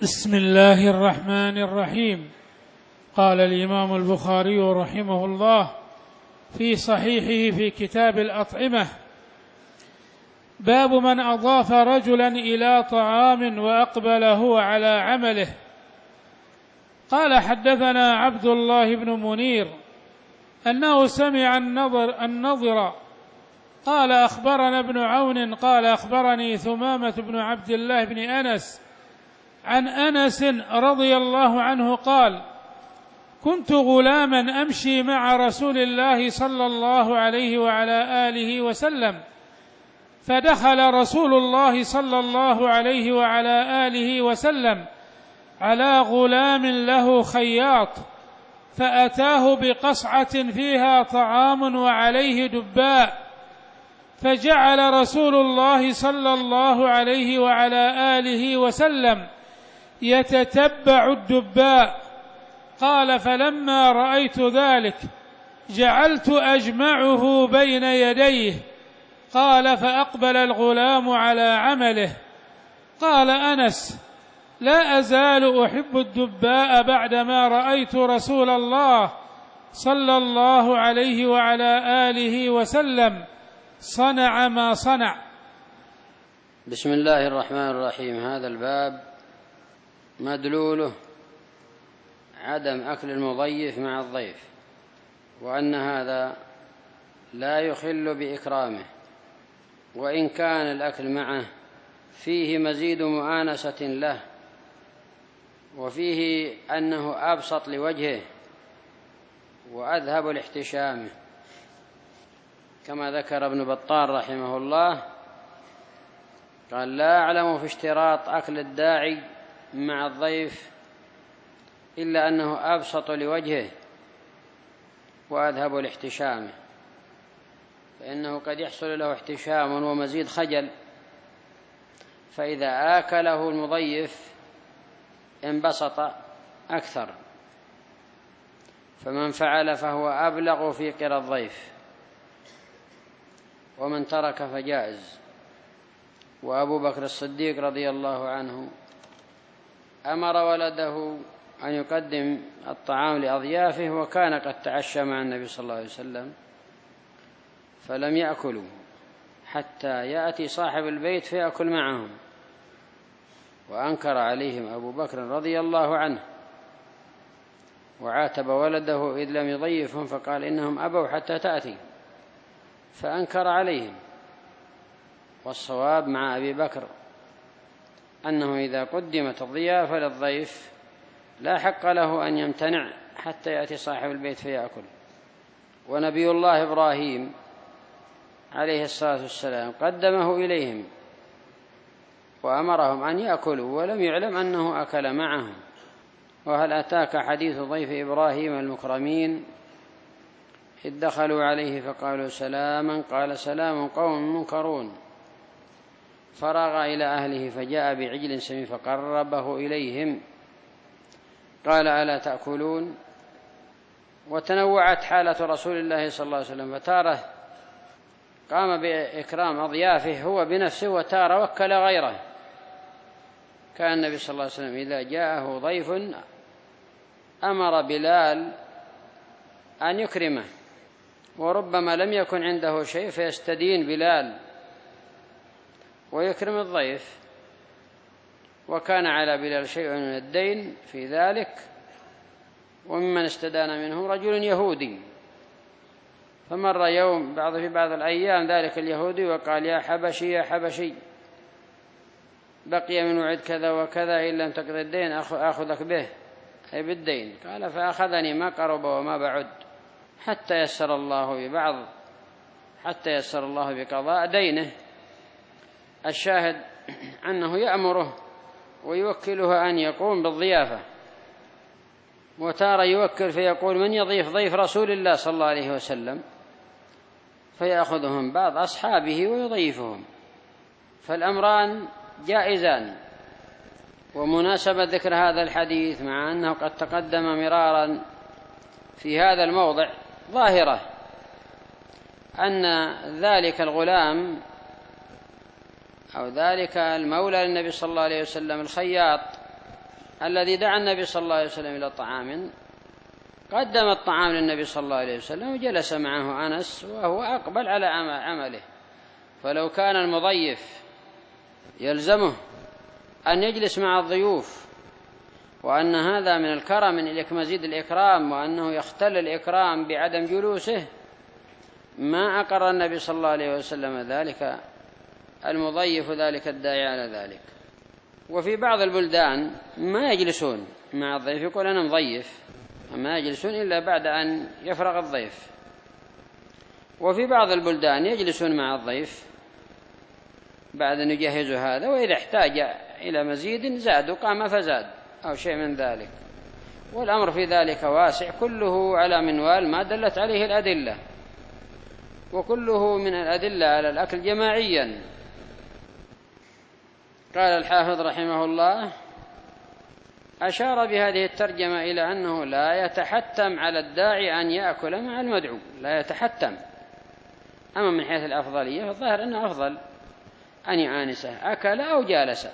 بسم الله الرحمن الرحيم. قال الإمام البخاري رحمه الله في صحيحه في كتاب الأطعمة: باب من أضاف رجلا إلى طعام وأقبل هو على عمله. قال: حدثنا عبد الله بن منير أنه سمع النضر قال: أخبرنا ابن عون قال: أخبرني ثمامة بن عبد الله بن أنس عن أنس رضي الله عنه قال: كنت غلاما أمشي مع رسول الله صلى الله عليه وعلى آله وسلم، فدخل رسول الله صلى الله عليه وعلى آله وسلم على غلام له خياط، فأتاه بقصعة فيها طعام وعليه دباء، فجعل رسول الله صلى الله عليه وعلى آله وسلم يتتبع الدباء. قال: فلما رأيت ذلك جعلت أجمعه بين يديه. قال: فأقبل الغلام على عمله. قال أنس: لا أزال أحب الدباء بعدما رأيت رسول الله صلى الله عليه وعلى آله وسلم صنع ما صنع. بسم الله الرحمن الرحيم. هذا الباب مدلوله عدم أكل المضيف مع الضيف، وأن هذا لا يخل بإكرامه، وإن كان الأكل معه فيه مزيد مؤانسة له، وفيه أنه أبسط لوجهه وأذهب لاحتشامه، كما ذكر ابن بطال رحمه الله قال: لا أعلم في اشتراط أكل الداعي مع الضيف إلا أنه أبسط لوجهه وأذهب لاحتشامه، فإنه قد يحصل له احتشام ومزيد خجل، فإذا آكله المضيف انبسط أكثر، فمن فعل فهو أبلغ في قرى الضيف، ومن ترك فجائز. وأبو بكر الصديق رضي الله عنه أمر ولده أن يقدم الطعام لأضيافه، وكان قد تعشى مع النبي صلى الله عليه وسلم فلم يأكلوا حتى يأتي صاحب البيت فيأكل معهم، وأنكر عليهم أبو بكر رضي الله عنه، وعاتب ولده إذ لم يضيفهم، فقال: إنهم أبوا حتى تأتي، فأنكر عليهم. والصواب مع أبي بكر أنه إذا قدمت الضيافة للضيف لا حق له أن يمتنع حتى يأتي صاحب البيت فيأكل. ونبي الله إبراهيم عليه الصلاة والسلام قدمه إليهم وأمرهم أن يأكلوا، ولم يعلم أنه أكل معهم. وهل أتاك حديث ضيف إبراهيم المكرمين إذ دخلوا عليه فقالوا سلاما، قال: سلام قوم منكرون. فرغ إلى أهله فجاء بعجل سمين فقربه إليهم، قال: ألا تأكلون؟ وتنوعت حالة رسول الله صلى الله عليه وسلم، فتارة قام بإكرام أضيافه هو بنفسه، وتارة وكل غيره. كان النبي صلى الله عليه وسلم إذا جاءه ضيف أمر بلال أن يكرمه، وربما لم يكن عنده شيء فيستدين بلال ويكرم الضيف، وكان على بلال شيء من الدين في ذلك. وممن استدان منهم رجل يهودي، فمر يوم في بعض الأيام ذلك اليهودي وقال: يا حبشي يا حبشي، بقي من وعد كذا وكذا، إن لم تقضي الدين أخذك به، أي بالدين. قال: فأخذني ما قرب وما بعد حتى يسر الله بقضاء دينه. الشاهد أنه يأمره ويوكله أن يقوم بالضيافة، وتارى يوكل فيقول: من يضيف ضيف رسول الله صلى الله عليه وسلم، فيأخذهم بعض أصحابه ويضيفهم. فالأمران جائزان. ومناسبة ذكر هذا الحديث مع أنه قد تقدم مرارا في هذا الموضع ظاهرة، أن ذلك الغلام أو ذلك المولى للنبي صلى الله عليه وسلم الخياط الذي دعا النبي صلى الله عليه وسلم إلى طعام قدم الطعام للنبي صلى الله عليه وسلم وجلس معه أنس وهو أقبل على عمله. فلو كان المضيف يلزمه أن يجلس مع الضيوف وأن هذا من الكرم من إليك مزيد الإكرام وأنه يختل الإكرام بعدم جلوسه ما أقر النبي صلى الله عليه وسلم ذلك المضيف ذلك الداعي على ذلك. وفي بعض البلدان ما يجلسون مع الضيف، يقول أنا مضيف، ما يجلسون إلا بعد أن يفرغ الضيف. وفي بعض البلدان يجلسون مع الضيف بعد أن يجهزوا هذا، وإذا احتاج إلى مزيد زادوا قام فزاد أو شيء من ذلك. والأمر في ذلك واسع، كله على منوال ما دلت عليه الأدلة، وكله من الأدلة على الأكل جماعيا. قال الحافظ رحمه الله: أشار بهذه الترجمة إلى أنه لا يتحتم على الداعي أن يأكل مع المدعو، لا يتحتم. أما من حيث الأفضلية فالظاهر أنه أفضل أن يآنسه أكل أو جالس،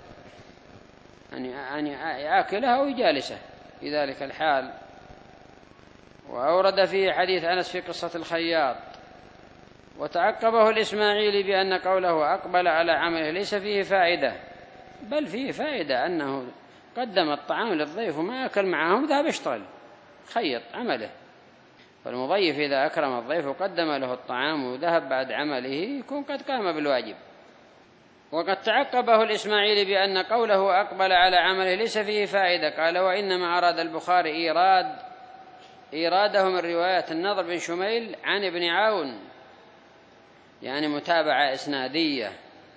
أن يأكله أو يجالسه في ذلك الحال. وأورد فيه حديث أنس في قصة الخياط، وتعقبه الإسماعيلي بأن قوله أقبل على عمله ليس فيه فائدة، بل فيه فائدة أنه قدم الطعام للضيف وما أكل معهم ذهب اشتغل خيط عمله. فالمضيف إذا أكرم الضيف وقدم له الطعام وذهب بعد عمله يكون قد قام بالواجب. وقد تعقبه الإسماعيلي بأن قوله أقبل على عمله ليس فيه فائدة، قال: وإنما أراد البخاري إيراده من رواية النضر بن شميل عن ابن عون، يعني متابعة إسنادية.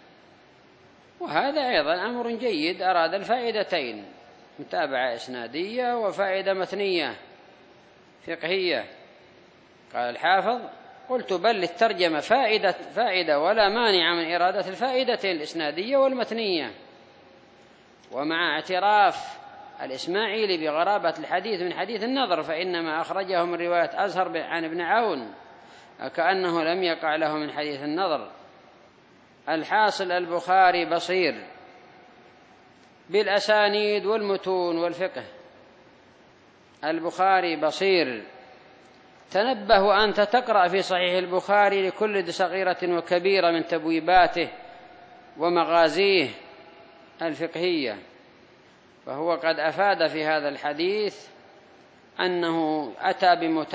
وهذا أيضا أمر جيد، أراد الفائدتين، متابعة إسنادية وفائدة متنية فقهية. قال الحافظ: قلت بل للترجمة فائدة ولا مانع من إرادة الفائدتين الإسنادية والمتنية. ومع اعتراف الإسماعيلي بغرابة الحديث من حديث النضر، فإنما أخرجه من رواية أزهر عن ابن عون كأنه لم يقع له من حديث النضر. الحاصل البخاري بصير بالأسانيد والمتون والفقه، البخاري بصير. تنبه أنت تقرأ في صحيح البخاري لكل صغيرة وكبيرة من تبويباته ومغازيه الفقهية، فهو قد أفاد في هذا الحديث أنه أتى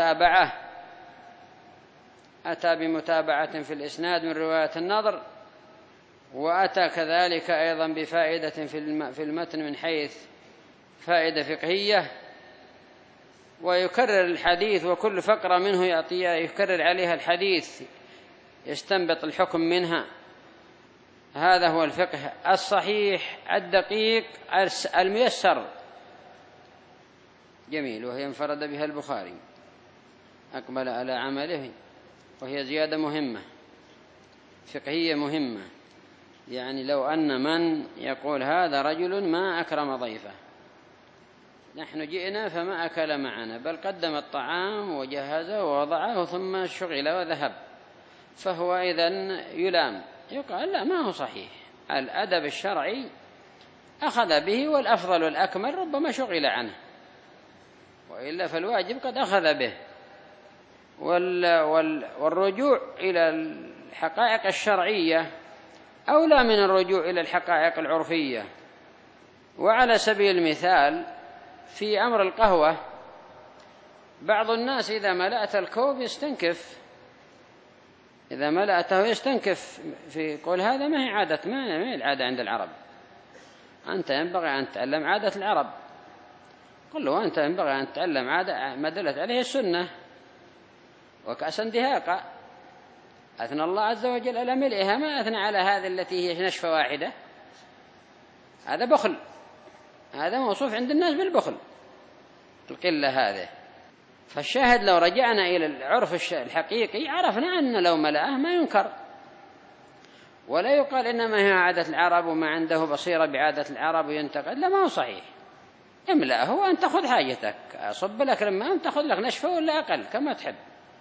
بمتابعة في الإسناد من رواية النضر، وأتى كذلك أيضا بفائدة في المتن من حيث فائدة فقهية، ويكرر الحديث وكل فقرة منه يكرر عليها الحديث يستنبط الحكم منها. هذا هو الفقه الصحيح الدقيق الميسر. جميل. وهي انفرد بها البخاري، أقبل على عمله، وهي زيادة مهمة فقهية مهمة. يعني لو أن من يقول هذا رجل ما أكرم ضيفه، نحن جئنا فما أكل معنا بل قدم الطعام وجهزه ووضعه ثم شغل وذهب، فهو إذن يلام. يقال لا، ما هو صحيح. الأدب الشرعي أخذ به، والأفضل والأكمل ربما شغل عنه، وإلا فالواجب قد أخذ به. والرجوع إلى الحقائق الشرعية أولى من الرجوع إلى الحقائق العرفية. وعلى سبيل المثال في أمر القهوة، بعض الناس إذا ملأت الكوب يستنكف، إذا ملأته يستنكف في قول هذا ما هي عادة، ما هي العادة عند العرب، أنت ينبغي أن تتعلم عادة العرب. قل له أنت ينبغي أن تتعلم عادة ما دلت عليه السنة. وكأسا دهاقا أثنى الله عز وجل على ملئها، ما أثنى على هذه التي هي نشفة واحدة. هذا بخل، هذا موصوف عند الناس بالبخل، القلة هذه. فالشاهد لو رجعنا إلى العرف الحقيقي عرفنا أن لو ملأه ما ينكر، ولا يقال إنما هي عادة العرب وما عنده بصيرة بعادة العرب وينتقد. لا، ما هو صحيح. املأه وأن تأخذ حاجتك، أصب لك لما أن تأخذ لك نشفة ولا أقل كما تحب.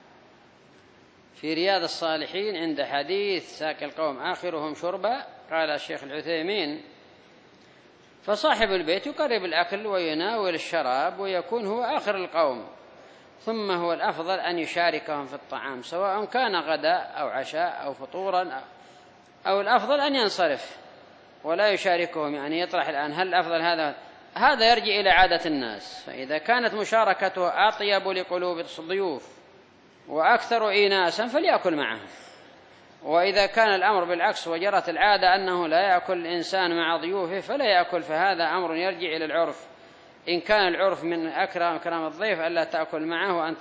في رياض الصالحين عند حديث ساق القوم آخرهم شربا، قال الشيخ العثيمين: فصاحب البيت يقرب الأكل ويناول الشراب ويكون هو آخر القوم، ثم هو الأفضل أن يشاركهم في الطعام سواء كان غداء أو عشاء أو فطورا، أو الأفضل أن ينصرف ولا يشاركهم، يعني يطرح الآن هل الأفضل هذا يرجع إلى عادة الناس. فإذا كانت مشاركته أطيب لقلوب الضيوف وأكثر إيناسا فليأكل معهم، وإذا كان الأمر بالعكس وجرت العادة أنه لا يأكل الإنسان مع ضيوفه فلا يأكل، فهذا أمر يرجع إلى العرف. إن كان العرف من أكرم الضيف ألا تأكل معه وأن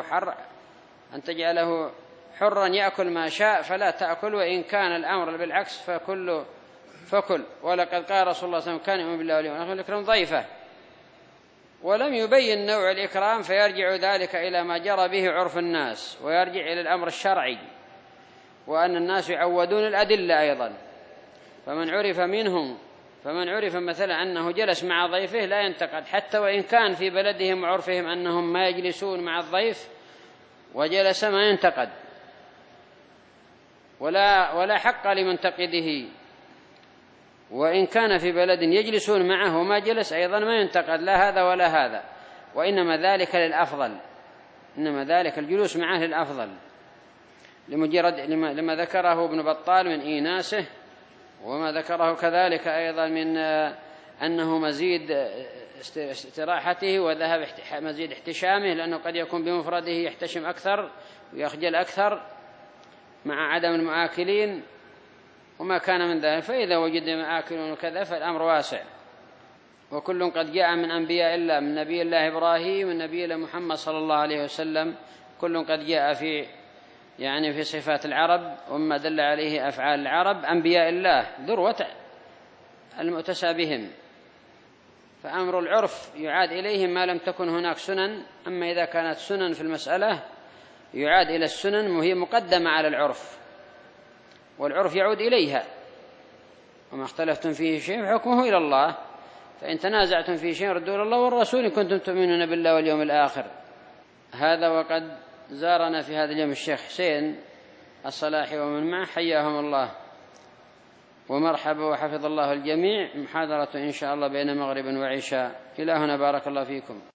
تجعله حرا يأكل ما شاء فلا تأكل، وإن كان الأمر بالعكس فكل. ولقد قال رسول الله صلى الله عليه وسلم كان يؤمن بالله واليوم الآخر الإكرام ضيفه، ولم يبين نوع الإكرام، فيرجع ذلك إلى ما جرى به عرف الناس، ويرجع إلى الأمر الشرعي، وأن الناس يعودون الأدلة أيضا. فمن عرف مثلا أنه جلس مع ضيفه لا ينتقد، حتى وإن كان في بلدهم وعرفهم أنهم ما يجلسون مع الضيف وجلس ما ينتقد، ولا حق لمنتقده. وإن كان في بلد يجلسون معه وما جلس أيضا ما ينتقد، لا هذا ولا هذا، وإنما ذلك للأفضل، إنما ذلك الجلوس معه للأفضل، لما ذكره ابن بطال من إيناسه، وما ذكره كذلك أيضا من أنه مزيد استراحته وذهب مزيد احتشامه، لأنه قد يكون بمفرده يحتشم أكثر ويخجل أكثر مع عدم المآكلين وما كان من ذلك. فإذا وجد مآكلون وكذا فالأمر واسع، وكل قد جاء من أنبياء الله، من نبي الله إبراهيم والنبي الله محمد صلى الله عليه وسلم، كل قد جاء في صفات العرب وما دل عليه أفعال العرب، أنبياء الله ذروة المؤتسى بهم. فأمر العرف يعاد إليهم ما لم تكن هناك سنن، أما إذا كانت سنن في المسألة يعاد إلى السنن، وهي مقدمة على العرف، والعرف يعود إليها. وما اختلفتم فيه شيء فحكمه إلى الله، فإن تنازعتم فيه شيء ردوا إلى الله والرسول إن كنتم تؤمنون بالله واليوم الآخر. هذا وقد زارنا في هذا اليوم الشيخ حسين الصلاحي ومن معه، حياهم الله ومرحبا وحفظ الله الجميع. محاضرة إن شاء الله بين مغرب وعشاء. إلى هنا بارك الله فيكم.